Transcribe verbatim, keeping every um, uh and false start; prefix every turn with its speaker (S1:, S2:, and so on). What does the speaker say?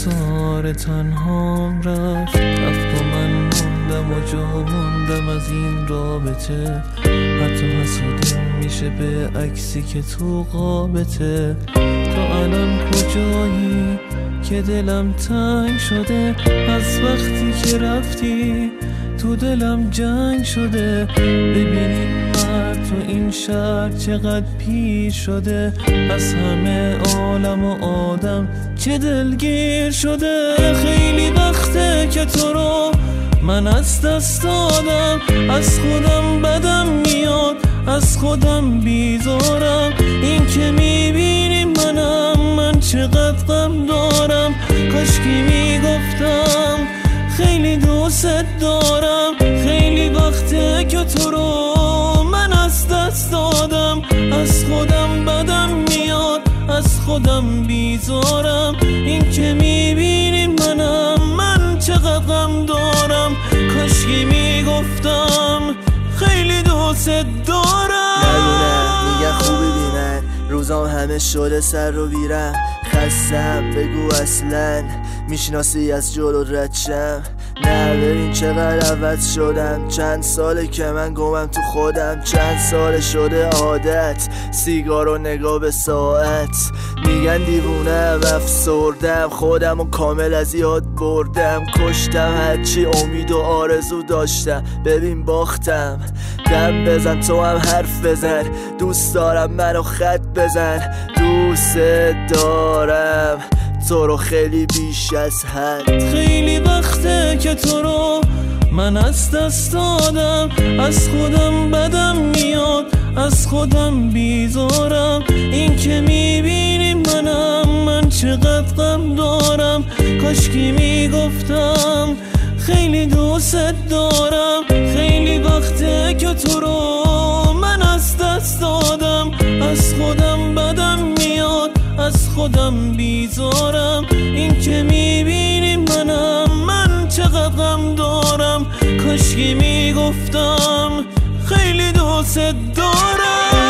S1: رخسار تنهام رفت رفت و من موندم و جا موندم از این رابطه. حتی حسودیم میشه به عکسی که تو قابته. تا الان کجایی که دلم تنگ شده؟ از وقتی که رفتی تو دلم جنگ شده. ببینین مرد تو این شهر چقدر پیر شده. از همه عالم و آدم چه دلگیر شده. خیلی وقته که تو رو من از دست دادم. از خودم بدم میاد، از خودم بیزارم. این که میبینی منم، من چقدر غم دارم. کاشکی میگفتم خیلی دوست دارم. خیلی وقته که تو رو من از دست دادم. از خودم بدم میاد، از خودم بیزارم. این که میبینی منم، من چقدر غم دارم. کاشکی میگفتم خیلی دوست دارم.
S2: ندونه میگه خوبی بینن روزام همه شده سر رو بیرم. خستم بگو اصلا میشناسی از جلو ردشم. نه ببین چقدر عوض شدم. چند ساله که من گمم تو خودم. چند ساله شده عادت سیگار و نگاه به ساعت. میگن دیوونم افسردم، خودم و کامل از یاد بردم. کشتم هرچی امید و آرزو داشتم. ببین باختم. دم بزن تو هم حرف بزن. دوست دارم منو خط بزن. دوست دارم تو رو خیلی بیش از حد.
S1: خیلی وقته که تو رو من از دست دادم. از خودم بدم میاد، از خودم بیزارم. این که میبینی منم، من چقدر غم دارم. کاشکی میگفتم خیلی دوست دارم. خیلی وقته که تو رو من از دست دادم. از خودم بدم میاد، از خودم بیزارم. این که میبینی منم، من چقدر غم دارم. کاشکی میگفتم خیلی دوست دارم.